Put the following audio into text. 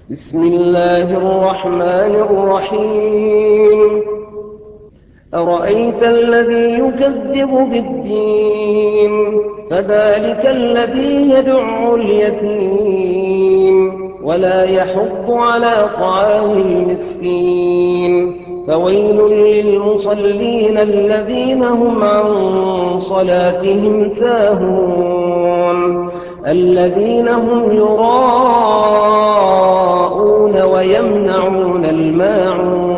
بسم الله الرحمن الرحيم. أرأيت الذي يكذب بالدين فذلك الذي يدع اليتيم ولا يحض على طعام المسكين فويل للمصلين الذين هم عن صلاتهم ساهون الذين هم يراءون ويمنعون الماعون